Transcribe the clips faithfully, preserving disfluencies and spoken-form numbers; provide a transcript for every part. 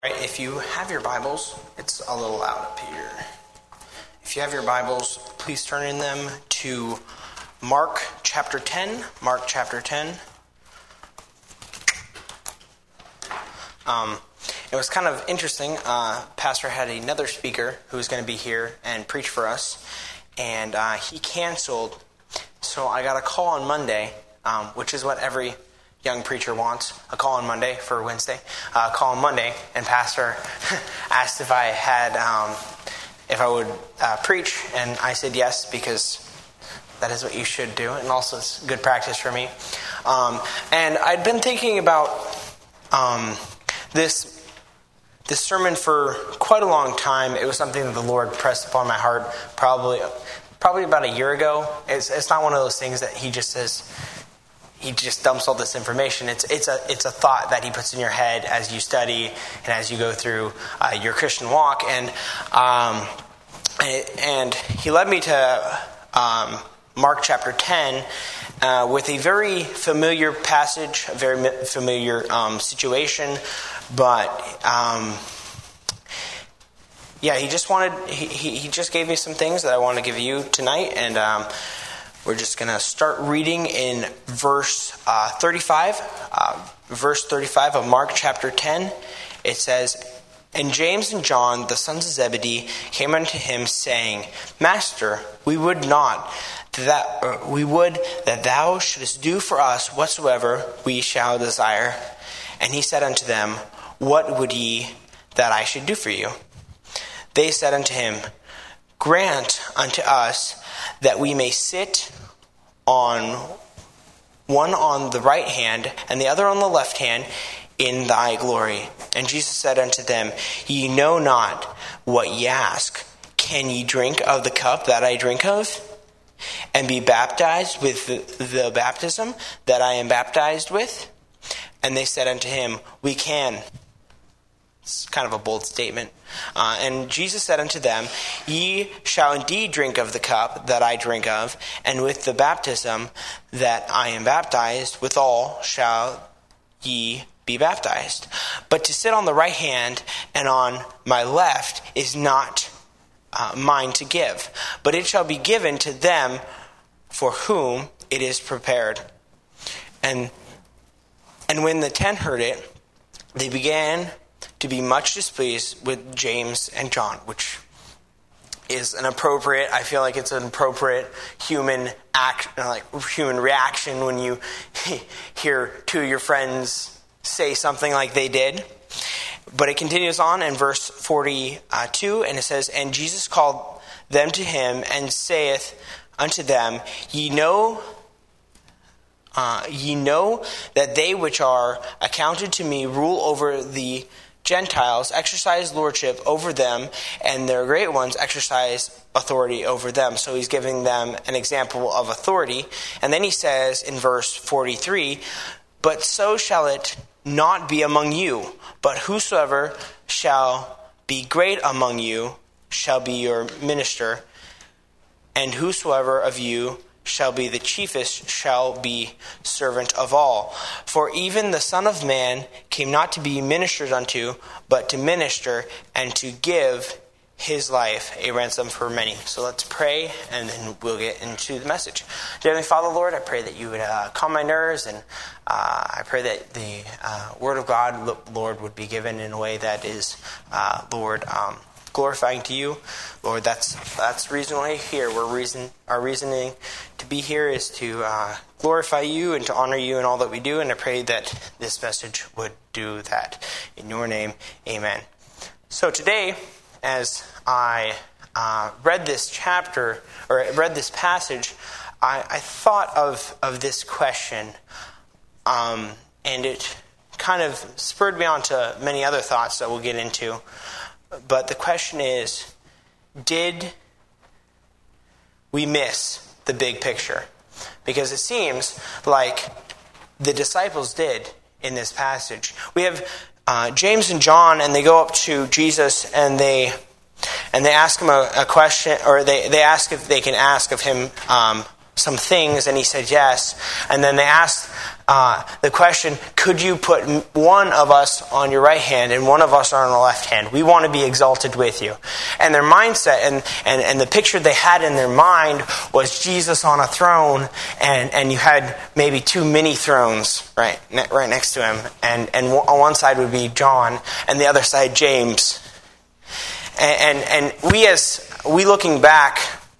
Right, if you have your Bibles, it's a little loud up here. If you have your Bibles, please turn in them to Mark chapter ten. Mark chapter ten. Um, it was kind of interesting. Uh, Pastor had another speaker who was going to be here and preach for us, and uh, he canceled. So I got a call on Monday, um, which is what every young preacher wants, a call on Monday for Wednesday, uh, a call on Monday, and Pastor asked if I had, um, if I would uh, preach, and I said yes, because that is what you should do, and also it's good practice for me. Um, and I'd been thinking about um, this this sermon for quite a long time. It was something that the Lord pressed upon my heart probably probably about a year ago. It's, it's not one of those things that He just says, He just dumps all this information. It's it's a it's a thought that He puts in your head as you study and as you go through uh, your Christian walk. And um, and He led me to um, Mark chapter ten uh, with a very familiar passage, a very familiar um, situation. But um, yeah, He just wanted he, he he just gave me some things that I want to give you tonight, and Um, We're just going to start reading in verse uh, thirty-five. Uh, verse thirty-five of Mark chapter ten. It says, "And James and John, the sons of Zebedee, came unto him, saying, Master, we would not that uh, we would that thou shouldest do for us whatsoever we shall desire. And he said unto them, What would ye that I should do for you? They said unto him, Grant unto us that we may sit on one on the right hand and the other on the left hand in thy glory. And Jesus said unto them, Ye know not what ye ask. Can ye drink of the cup that I drink of, and be baptized with the, the baptism that I am baptized with? And they said unto him, We can." It's kind of a bold statement. Uh, and Jesus said unto them, Ye shall indeed drink of the cup that I drink of, and with the baptism that I am baptized, withal shall ye be baptized. But to sit on the right hand and on my left is not uh, mine to give, but it shall be given to them for whom it is prepared. And and when the ten heard it, they began to be much displeased with James and John, which is an appropriate, I feel like it's an appropriate human act, like human reaction when you hear two of your friends say something like they did. But it continues on in verse forty-two, and it says, And Jesus called them to him, and saith unto them, Ye know uh, ye know that they which are accounted to me rule over the Gentiles, exercise lordship over them, and their great ones exercise authority over them. So he's giving them an example of authority. And then he says in verse forty-three, But so shall it not be among you, but whosoever shall be great among you shall be your minister, and whosoever of you shall be the chiefest shall be servant of all. For even the Son of Man came not to be ministered unto, but to minister and to give his life a ransom for many." So let's pray, and then we'll get into the message. Dear Heavenly Father, Lord, I pray that you would uh, calm my nerves, and uh, I pray that the uh, Word of God, Lord, would be given in a way that is, uh, Lord, um, glorifying to you. Lord, that's that's the reason why we're here. We're reason our reasoning to be here is to uh, glorify you and to honor you in all that we do. And I pray that this message would do that. In your name, amen. So today, as I uh, read this chapter or read this passage, I, I thought of of this question, um, and it kind of spurred me on to many other thoughts that we'll get into. But the question is, did we miss the big picture? Because it seems like the disciples did in this passage. We have uh, James and John, and they go up to Jesus, and they and they ask him a, a question, or they, they ask if they can ask of him um, some things, and he said yes. And then they asked uh, the question, could you put one of us on your right hand and one of us on the left hand? We want to be exalted with you. And their mindset and, and, and the picture they had in their mind was Jesus on a throne, and, and you had maybe two mini thrones right, right next to him. And, and on one side would be John, and the other side James. And, and, and we as we looking back,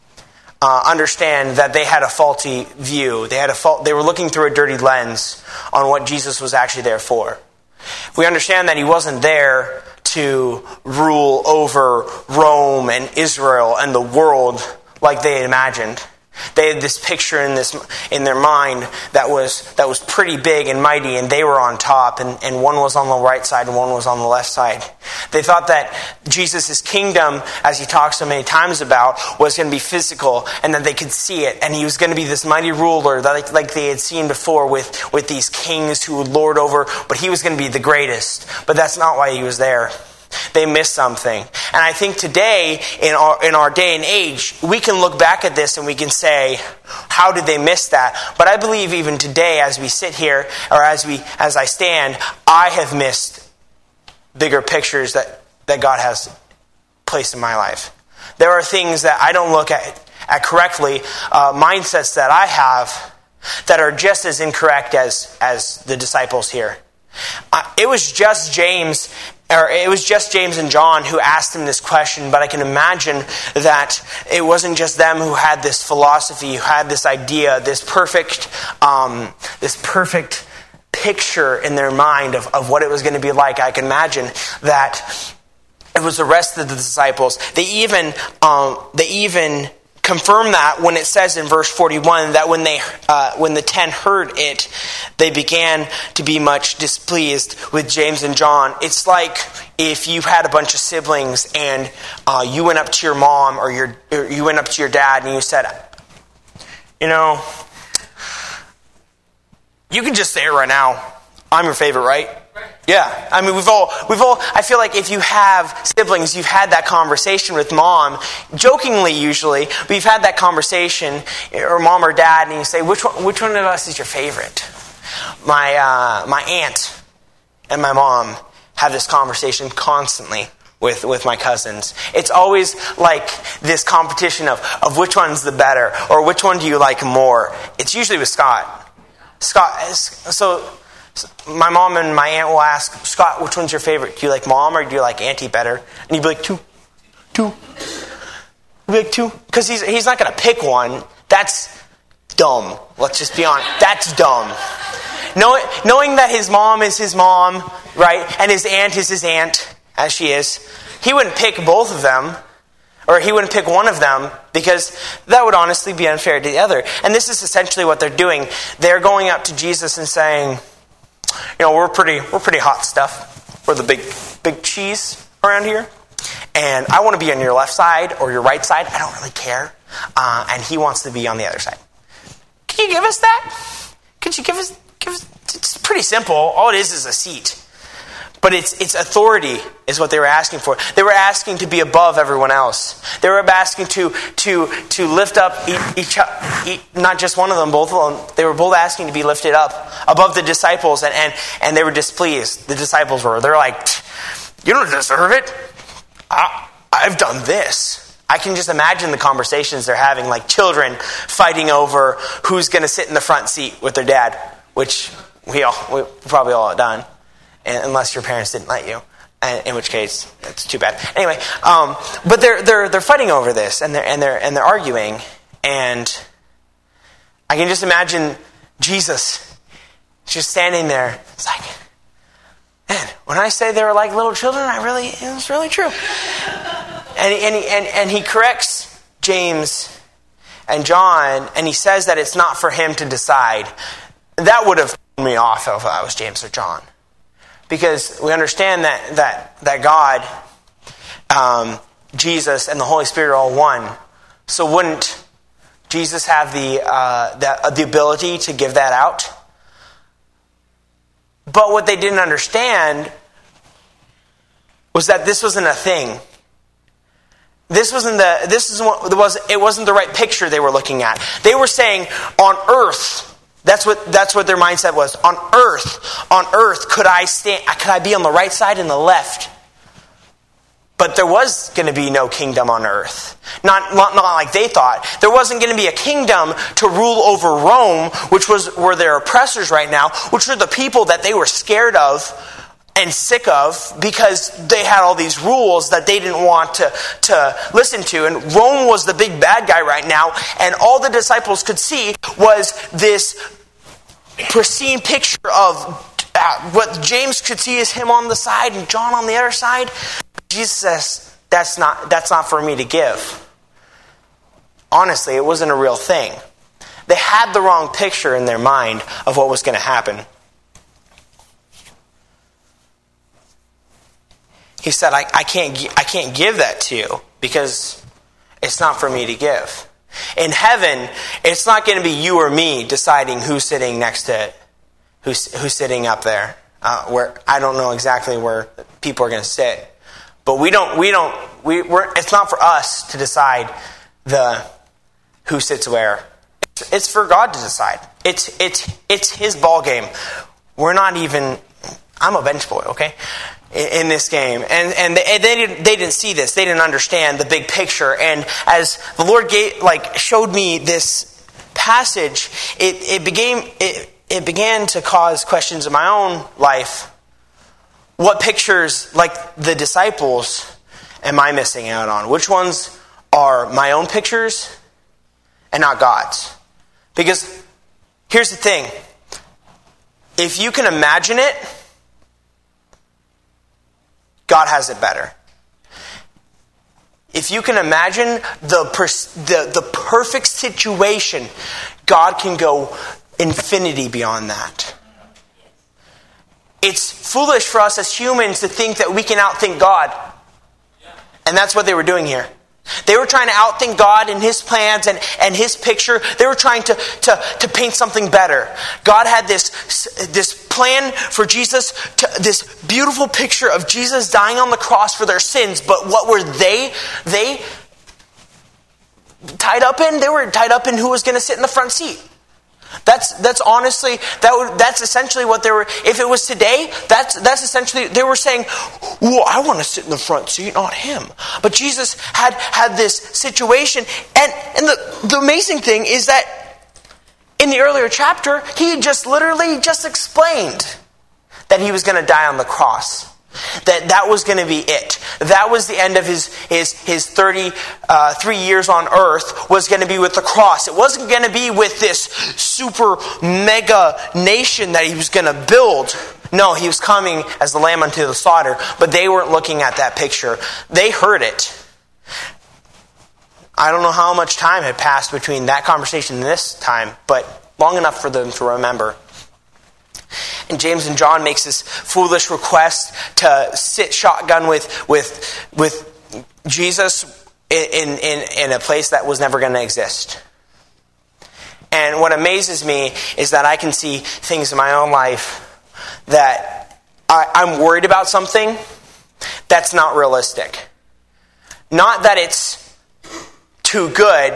Uh, understand that they had a faulty view. They had a fault. They were looking through a dirty lens on what Jesus was actually there for. We understand that he wasn't there to rule over Rome and Israel and the world like they had imagined. They had this picture in this in their mind that was that was pretty big and mighty, and they were on top, and, and one was on the right side and one was on the left side. They thought that Jesus' kingdom, as he talks so many times about, was going to be physical, and that they could see it, and he was going to be this mighty ruler that like, like they had seen before with, with these kings who would lord over, but he was going to be the greatest. But that's not why he was there. They missed something. And I think today, in our in our day and age, we can look back at this and we can say, how did they miss that? But I believe even today, as we sit here, or as we as I stand, I have missed bigger pictures that, that God has placed in my life. There are things that I don't look at, at correctly, uh, mindsets that I have that are just as incorrect as, as the disciples here. Uh, it was just James Or it was just James and John who asked him this question, but I can imagine that it wasn't just them who had this philosophy, who had this idea, this perfect, um, this perfect picture in their mind of, of what it was going to be like. I can imagine that it was the rest of the disciples. They even, um, they even confirm that when it says in verse forty-one that when they, uh, when the ten heard it, they began to be much displeased with James and John. It's like if you had a bunch of siblings and uh, you went up to your mom or your or you went up to your dad and you said, you know, you can just say it right now, I'm your favorite, right? Yeah, I mean, we've all, we've all, I feel like if you have siblings, you've had that conversation with mom, jokingly usually, but you've had that conversation, or mom or dad, and you say, which one, which one of us is your favorite? My, uh, my aunt and my mom have this conversation constantly with, with my cousins. It's always like this competition of, of which one's the better, or which one do you like more? It's usually with Scott. Scott, so... my mom and my aunt will ask, Scott, which one's your favorite? Do you like mom or do you like auntie better? And you'd be like, two. Two. You'd be like, two. Because he's, he's not going to pick one. That's dumb. Let's just be honest. That's dumb. Knowing, knowing that his mom is his mom, right, and his aunt is his aunt, as she is, he wouldn't pick both of them. Or he wouldn't pick one of them, because that would honestly be unfair to the other. And this is essentially what they're doing. They're going up to Jesus and saying, you know, we're pretty we're pretty hot stuff. We're the big big cheese around here. And I want to be on your left side or your right side. I don't really care. Uh, and he wants to be on the other side. Can you give us that? Could you give us, give us... It's pretty simple. All it is is a seat. But it's it's authority is what they were asking for. They were asking to be above everyone else. They were asking to to to lift up each, each not just one of them, both of them. They were both asking to be lifted up above the disciples, and and, and they were displeased. The disciples were. They're like, you don't deserve it. I, I've done this. I can just imagine the conversations they're having, like children fighting over who's going to sit in the front seat with their dad, which we all we probably all have done. Unless your parents didn't let you, and in which case it's too bad. Anyway, um, but they're they're they're fighting over this, and they're and they're and they're arguing, and I can just imagine Jesus just standing there. It's like, man, when I say they were like little children, I really it was really true. And and he, and and he corrects James and John, and he says that it's not for him to decide. That would have thrown me off if I was James or John. Because we understand that that that God, um, Jesus, and the Holy Spirit are all one. So wouldn't Jesus have the uh, the, uh, the ability to give that out? But what they didn't understand was that this wasn't a thing. This wasn't the this is what was it wasn't the right picture they were looking at. They were saying on earth, that's what that's what their mindset was. On earth, on earth could I stand could I be on the right side and the left? But there was going to be no kingdom on earth. Not, not, not like they thought. There wasn't going to be a kingdom to rule over Rome, which was were their oppressors right now, which were the people that they were scared of and sick of because they had all these rules that they didn't want to, to listen to. And Rome was the big bad guy right now. And all the disciples could see was this pristine picture of uh, what James could see is him on the side and John on the other side. Jesus says, that's not, that's not for me to give. Honestly, it wasn't a real thing. They had the wrong picture in their mind of what was going to happen. He said, I, I can't I can't give that to you because it's not for me to give. In heaven, it's not going to be you or me deciding who's sitting next to it, who's, who's sitting up there. Uh, where I don't know exactly where people are going to sit. But we don't, we don't, we, we're, it's not for us to decide the who sits where. It's, it's for God to decide. It's, it's, it's His ball game. We're not even, I'm a bench boy, okay? In this game, and and they, they didn't they didn't see this. They didn't understand the big picture. And as the Lord gave, like showed me this passage, it it became it it began to cause questions in my own life. What pictures, like the disciples, am I missing out on? Which ones are my own pictures and not God's? Because here's the thing: if you can imagine it, God has it better. If you can imagine the, pers- the the perfect situation, God can go infinity beyond that. It's foolish for us as humans to think that we can outthink God. And that's what they were doing here. They were trying to outthink God and His plans and, and His picture. They were trying to, to, to paint something better. God had this, this plan for Jesus, to, this beautiful picture of Jesus dying on the cross for their sins. But what were they? They tied up in? They were tied up in who was going to sit in the front seat. That's that's honestly that would, that's essentially what they were. If it was today, that's that's essentially they were saying, "Well, I want to sit in the front seat, not him." But Jesus had had this situation, and and the the amazing thing is that in the earlier chapter, he had just literally just explained that he was going to die on the cross. That that was going to be it. That was the end of his his his thirty-three years on earth was going to be with the cross. It wasn't going to be with this super mega nation that he was going to build. No, he was coming as the lamb unto the slaughter. But they weren't looking at that picture. They heard it. I don't know how much time had passed between that conversation and this time, but long enough for them to remember. And James and John makes this foolish request to sit shotgun with with with Jesus in in, in a place that was never going to exist. And what amazes me is that I can see things in my own life that I, I'm worried about something that's not realistic. Not that it's too good,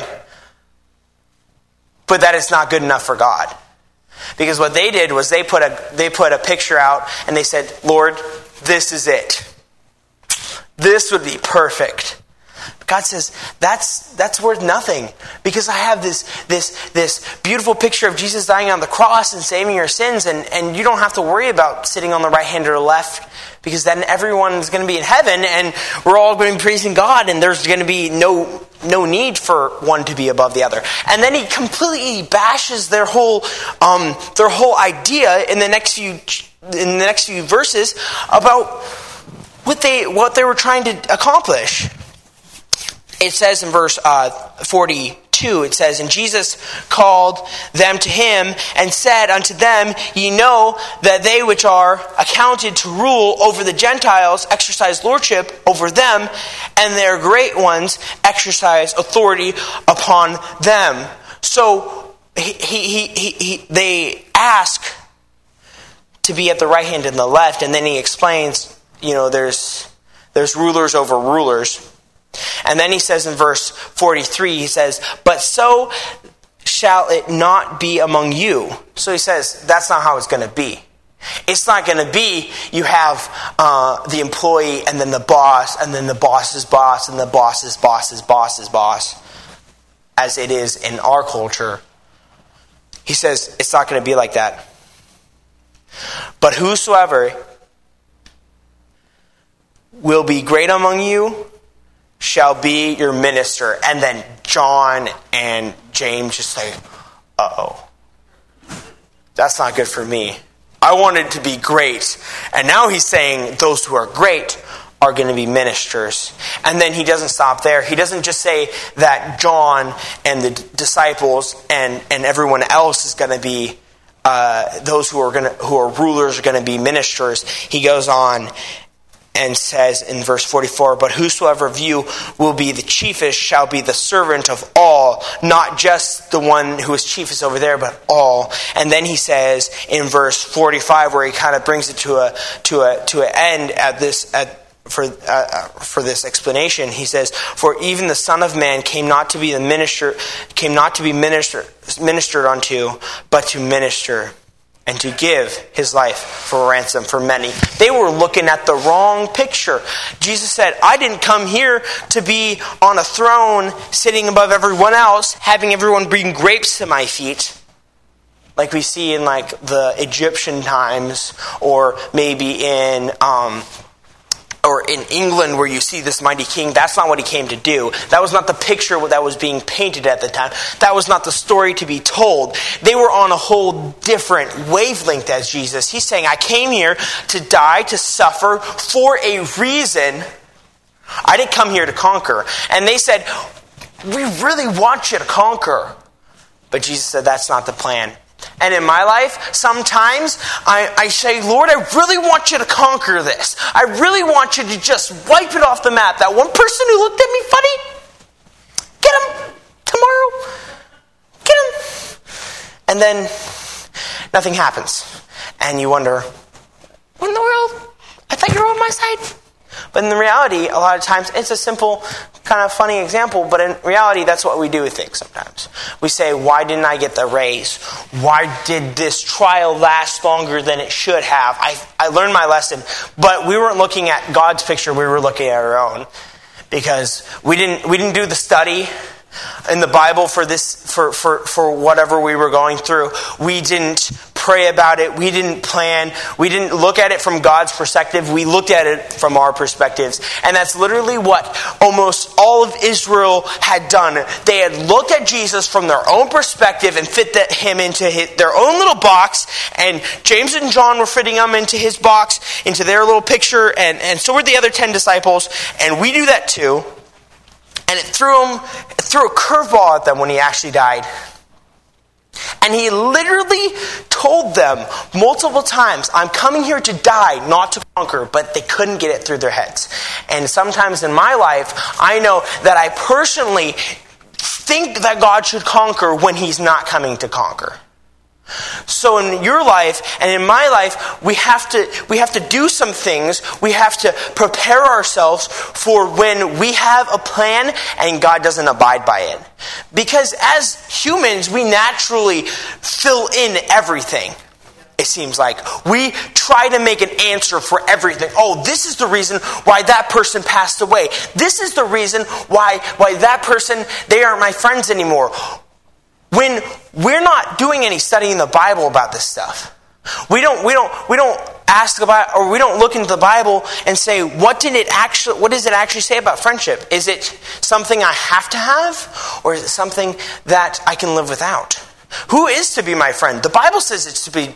but that it's not good enough for God. Because what they did was they put a they put a picture out and they said, "Lord, this is it. This would be perfect." But God says, that's that's worth nothing, because I have this this this beautiful picture of Jesus dying on the cross and saving your sins, and, and you don't have to worry about sitting on the right hand or the left, because then everyone's going to be in heaven and we're all going to be praising God, and there's going to be no no need for one to be above the other. And then he completely bashes their whole um, their whole idea in the next few in the next few verses about what they what they were trying to accomplish. It says in verse uh, forty-two, it says, "And Jesus called them to him and said unto them, Ye know that they which are accounted to rule over the Gentiles exercise lordship over them, and their great ones exercise authority upon them." So he, he, he, he, they ask to be at the right hand and the left, and then he explains, you know, there's there's rulers over rulers. And then he says in verse forty-three, he says, but so shall it not be among you. So he says, that's not how it's going to be. It's not going to be you have uh, the employee and then the boss and then the boss's boss and the boss's boss's boss's boss, as it is in our culture. He says it's not going to be like that. But whosoever will be great among you shall be your minister. And then John and James just say, uh-oh, that's not good for me. I wanted to be great. And now he's saying those who are great are going to be ministers. And then he doesn't stop there. He doesn't just say that John and the disciples and, and everyone else is going to be, uh, those who are going to, who are rulers are going to be ministers. He goes on and says in verse forty-four, but whosoever of you will be the chiefest shall be the servant of all, not just the one who is chiefest over there, but all. And then he says in verse forty-five, where he kind of brings it to a to a to an end at this at for uh, for this explanation, he says, for even the Son of Man came not to be the minister came not to be minister, ministered unto, but to minister, and to give his life for a ransom for many. They were looking at the wrong picture. Jesus said, I didn't come here to be on a throne, sitting above everyone else, having everyone bring grapes to my feet, like we see in like the Egyptian times, or maybe in um, or in England where you see this mighty king. That's not what he came to do. That was not the picture that was being painted at the time. That was not the story to be told. They were on a whole different wavelength as Jesus. He's saying, I came here to die, to suffer for a reason. I didn't come here to conquer. And they said, we really want you to conquer. But Jesus said, that's not the plan. And in my life, sometimes I, I say, Lord, I really want you to conquer this. I really want you to just wipe it off the map. That one person who looked at me funny, get him tomorrow. Get him. And then nothing happens. And you wonder, what in the world? I thought you were on my side. But in the reality, a lot of times, it's a simple, kind of funny example, but in reality, that's what we do with things sometimes. We say, why didn't I get the raise? Why did this trial last longer than it should have? I, I learned my lesson, but we weren't looking at God's picture, we were looking at our own. Because we didn't we didn't do the study in the Bible for this for, for, for whatever we were going through. We didn't pray about it. We didn't plan. We didn't look at it from God's perspective. We looked at it from our perspectives. And that's literally what almost all of Israel had done. They had looked at Jesus from their own perspective and fit that, him into his, their own little box. And James and John were fitting him into his box, into their little picture. And, and so were the other ten disciples. And we do that too. And it threw him, it threw a curveball at them when he actually died. And he literally told them multiple times, I'm coming here to die, not to conquer, but they couldn't get it through their heads. And sometimes in my life, I know that I personally think that God should conquer when he's not coming to conquer. So in your life and in my life, we have to we have to do some things. We have to prepare ourselves for when we have a plan and God doesn't abide by it. Because as humans, we naturally fill in everything. It seems like we try to make an answer for everything. Oh, this is the reason why that person passed away. This is the reason why why that person, they aren't my friends anymore. When we're not doing any studying in the Bible about this stuff, we don't we don't we don't ask about, or we don't look into the Bible and say, what did it actually what does it actually say about friendship? Is it something I have to have, or is it something that I can live without? Who is to be my friend? The Bible says it's to be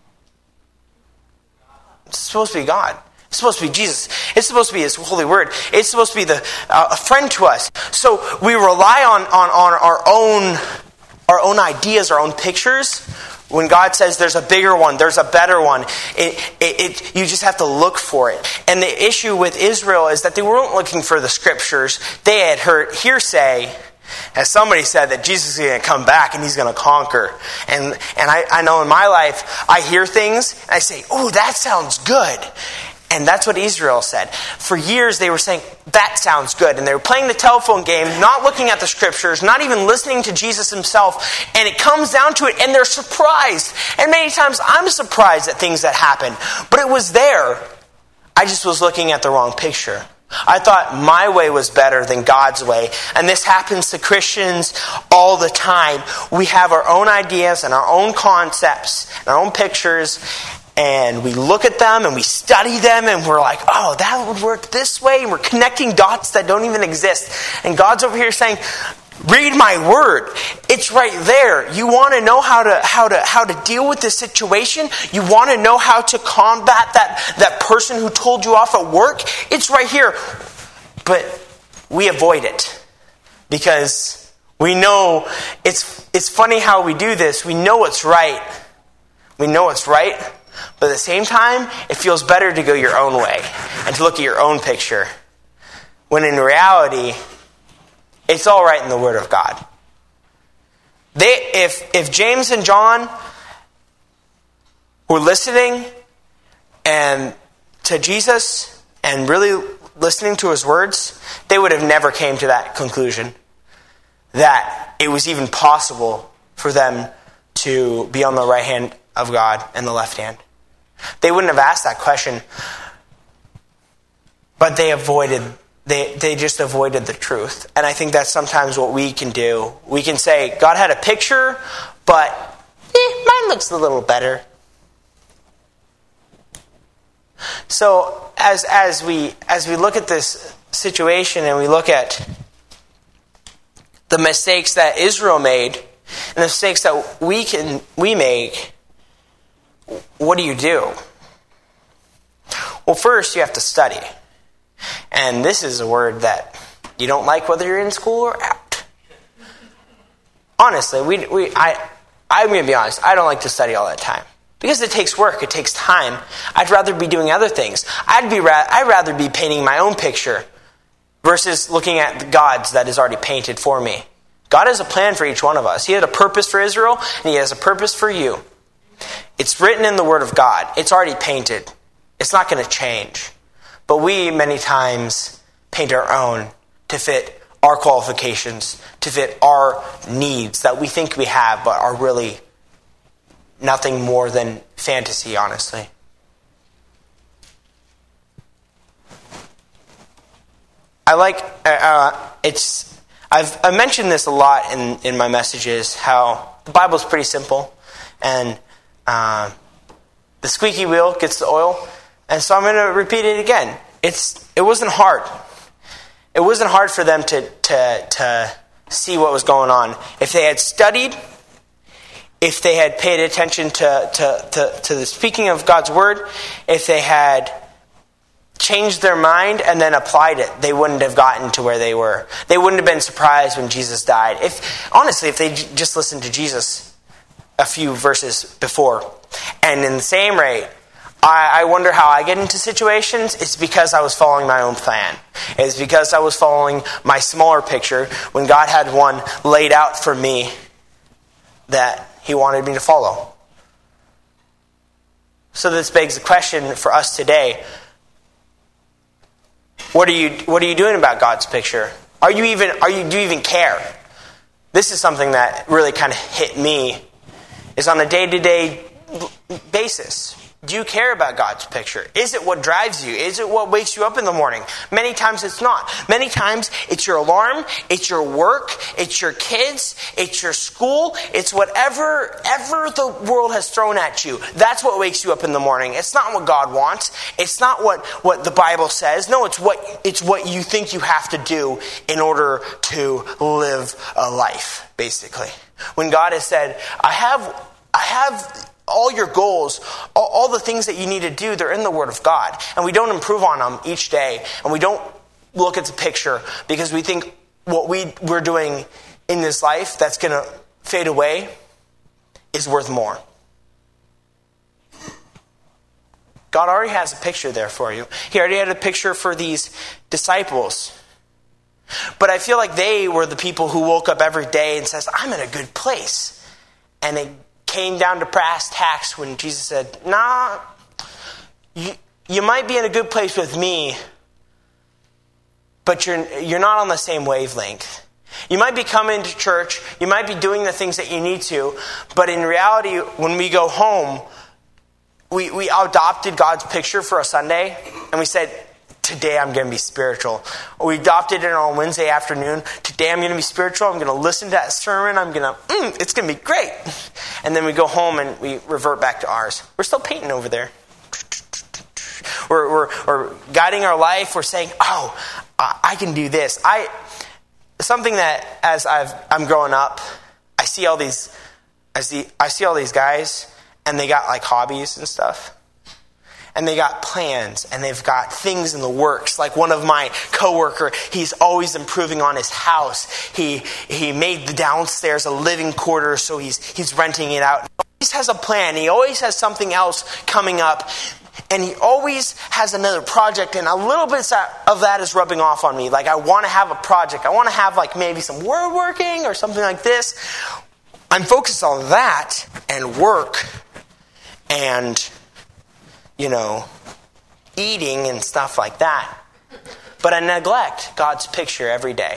it's supposed to be God. It's supposed to be Jesus. It's supposed to be His holy word. It's supposed to be the uh, a friend to us. So we rely on on, on our own our own ideas, our own pictures. When God says there's a bigger one, there's a better one, it, it, it, you just have to look for it. And the issue with Israel is that they weren't looking for the scriptures. They had heard hearsay, as somebody said, that Jesus is going to come back and he's going to conquer. And and I, I know in my life, I hear things and I say, oh, that sounds good. And that's what Israel said. For years they were saying, that sounds good. And they were playing the telephone game, not looking at the scriptures, not even listening to Jesus himself. And it comes down to it, and they're surprised. And many times I'm surprised at things that happen. But it was there. I just was looking at the wrong picture. I thought my way was better than God's way. And this happens to Christians all the time. We have our own ideas and our own concepts and our own pictures. And we look at them and we study them and we're like, oh, that would work this way. And we're connecting dots that don't even exist. And God's over here saying, read my word. It's right there. You want to know how to how to how to deal with this situation? You want to know how to combat that, that person who told you off at work? It's right here. But we avoid it because we know it's it's funny how we do this. We know it's right. We know it's right. But at the same time, it feels better to go your own way and to look at your own picture. When in reality, it's all right in the Word of God. They, if, if James and John were listening and to Jesus and really listening to his words, they would have never came to that conclusion that it was even possible for them to be on the right hand of God and the left hand. They wouldn't have asked that question, but they avoided They they just avoided the truth. And I think that's sometimes what we can do. We can say, God had a picture, but eh, mine looks a little better. So as as we as we look at this situation and we look at the mistakes that Israel made and the mistakes that we can we make, what do you do? Well, first you have to study. And this is a word that you don't like whether you're in school or out. Honestly, we we I I'm going to be honest, I don't like to study all that time. Because it takes work, it takes time. I'd rather be doing other things. I'd be ra- I'd rather be painting my own picture versus looking at the God's that is already painted for me. God has a plan for each one of us. He had a purpose for Israel, and he has a purpose for you. It's written in the Word of God. It's already painted. It's not going to change. But we, many times, paint our own to fit our qualifications, to fit our needs that we think we have, but are really nothing more than fantasy, honestly. I like, uh, it's, I've I mentioned this a lot in, in my messages, how the Bible's pretty simple, and uh, the squeaky wheel gets the oil. And so I'm going to repeat it again. It's it wasn't hard. It wasn't hard for them to, to to see what was going on. If they had studied, if they had paid attention to, to, to, to the speaking of God's word, if they had changed their mind and then applied it, they wouldn't have gotten to where they were. They wouldn't have been surprised when Jesus died. If honestly, if they j- just listened to Jesus a few verses before, and in the same rate, I wonder how I get into situations. It's because I was following my own plan. It's because I was following my smaller picture when God had one laid out for me that he wanted me to follow. So this begs the question for us today. What are you what are you doing about God's picture? Are you even are you do you even care? This is something that really kind of hit me, is on a day-to-day basis. Do you care about God's picture? Is it what drives you? Is it what wakes you up in the morning? Many times it's not. Many times it's your alarm, it's your work, it's your kids, it's your school, it's whatever ever the world has thrown at you. That's what wakes you up in the morning. It's not what God wants. It's not what, what the Bible says. No, it's what it's what you think you have to do in order to live a life, basically. When God has said, I have I have all your goals, all, all the things that you need to do, they're in the Word of God. And we don't improve on them each day. And we don't look at the picture because we think what we, we're doing in this life that's going to fade away is worth more. God already has a picture there for you. He already had a picture for these disciples. But I feel like they were the people who woke up every day and says, I'm in a good place. And it came down to brass tacks when Jesus said, nah, you, you might be in a good place with me, but you're you're not on the same wavelength. You might be coming to church, you might be doing the things that you need to, but in reality, when we go home, we, we adopted God's picture for a Sunday, and we said, today I'm going to be spiritual. Or we adopted it on Wednesday afternoon. Today I'm going to be spiritual. I'm going to listen to that sermon. I'm going to, mm, it's going to be great. And then we go home and we revert back to ours. We're still painting over there. We're, we're, we're guiding our life. We're saying, oh, I can do this. I something that as I've, I'm growing up, I see all these, I see I see all these guys, and they got like hobbies and stuff. And they got plans, and they've got things in the works. Like one of my coworker, he's always improving on his house. He he made the downstairs a living quarter, so he's he's renting it out. He always has a plan. He always has something else coming up, and he always has another project. And a little bit of that is rubbing off on me. Like I want to have a project. I want to have like maybe some word working or something like this. I'm focused on that and work and, you know, eating and stuff like that. But I neglect God's picture every day.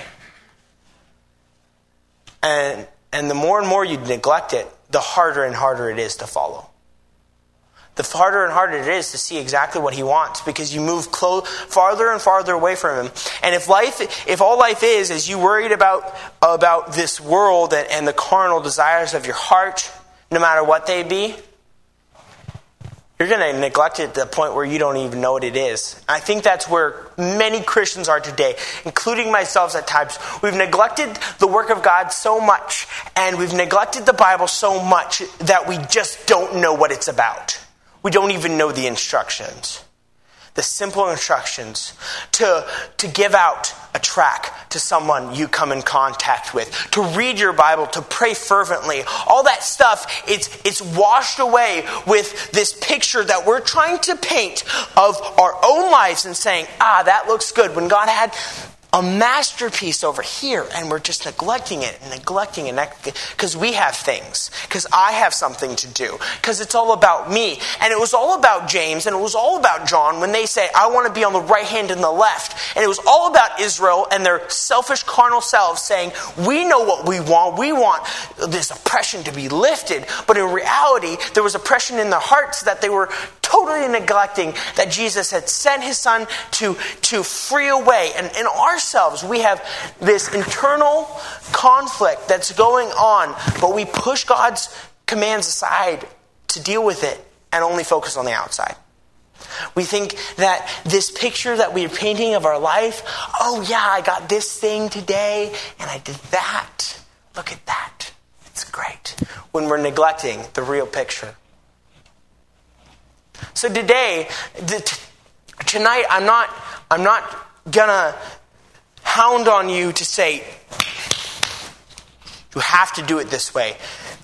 And and the more and more you neglect it, the harder and harder it is to follow. The harder and harder it is to see exactly what he wants, because you move clo- farther and farther away from him. And if life, if all life is, is you worried about, about this world and, and the carnal desires of your heart, no matter what they be, you're going to neglect it to the point where you don't even know what it is. I think that's where many Christians are today, including myself at times. We've neglected the work of God so much, and we've neglected the Bible so much that we just don't know what it's about. We don't even know the instructions. The simple instructions to, to give out a tract to someone you come in contact with, to read your Bible, to pray fervently. All that stuff, it's, it's washed away with this picture that we're trying to paint of our own lives and saying, ah, that looks good. When God had a masterpiece over here, and we're just neglecting it and neglecting it because we have things, because I have something to do, because it's all about me. And it was all about James, and it was all about John when they say, I want to be on the right hand and the left. And it was all about Israel and their selfish carnal selves saying, we know what we want. We want this oppression to be lifted. But in reality, there was oppression in their hearts that they were totally neglecting that Jesus had sent his son to, to free away. And in ourselves, we have this internal conflict that's going on, but we push God's commands aside to deal with it and only focus on the outside. We think that this picture that we're painting of our life, oh yeah, I got this thing today and I did that. Look at that. It's great. When we're neglecting the real picture. So today, t- tonight, I'm not, I'm not gonna hound on you to say, you have to do it this way.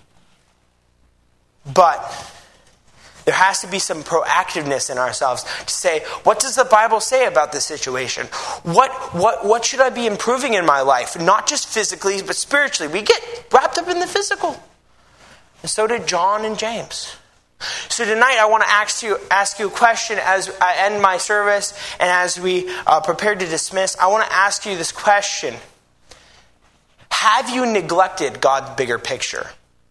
But there has to be some proactiveness in ourselves to say, what does the Bible say about this situation? What, what, what should I be improving in my life? Not just physically, but spiritually. We get wrapped up in the physical. And so did John and James. So tonight I want to ask you ask you a question as I end my service and as we uh, prepare to dismiss. I want to ask you this question. Have you neglected God's bigger picture?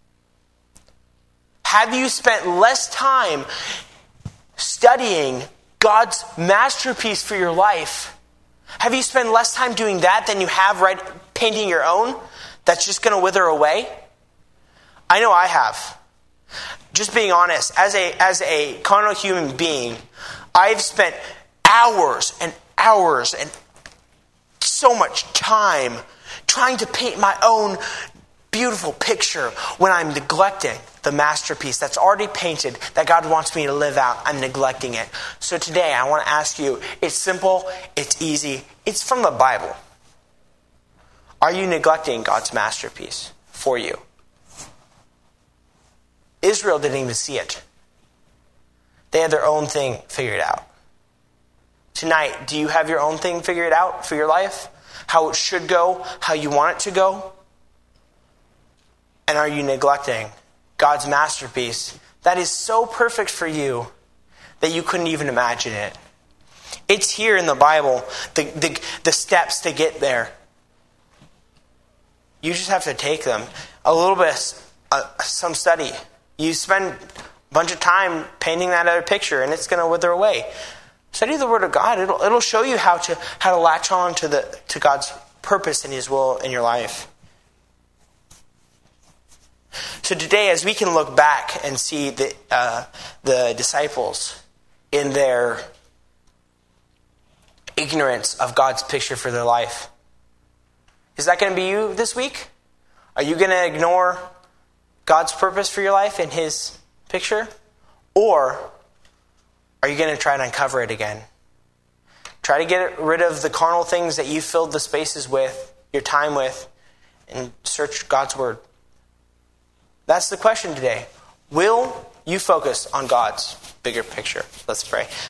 Have you spent less time studying God's masterpiece for your life? Have you spent less time doing that than you have right, painting your own that's just going to wither away? I know I have. Just being honest, as a as a carnal human being, I've spent hours and hours and so much time trying to paint my own beautiful picture when I'm neglecting the masterpiece that's already painted that God wants me to live out. I'm neglecting it. So today I want to ask you, it's simple, it's easy, it's from the Bible. Are you neglecting God's masterpiece for you? Israel didn't even see it. They had their own thing figured out. Tonight, do you have your own thing figured out for your life? How it should go, how you want it to go? And are you neglecting God's masterpiece that is so perfect for you that you couldn't even imagine it. It's here in the Bible, the, the, the steps to get there. You just have to take them. A little bit, uh, some study. You spend a bunch of time painting that other picture, and it's going to wither away. Study the Word of God. It'll, it'll show you how to how to latch on to the to God's purpose and His will in your life. So today, as we can look back and see the uh, the disciples in their ignorance of God's picture for their life, is that going to be you this week? Are you going to ignore God's purpose for your life and His picture? Or are you going to try to uncover it again? Try to get rid of the carnal things that you filled the spaces with, your time with, and search God's Word. That's the question today. Will you focus on God's bigger picture? Let's pray.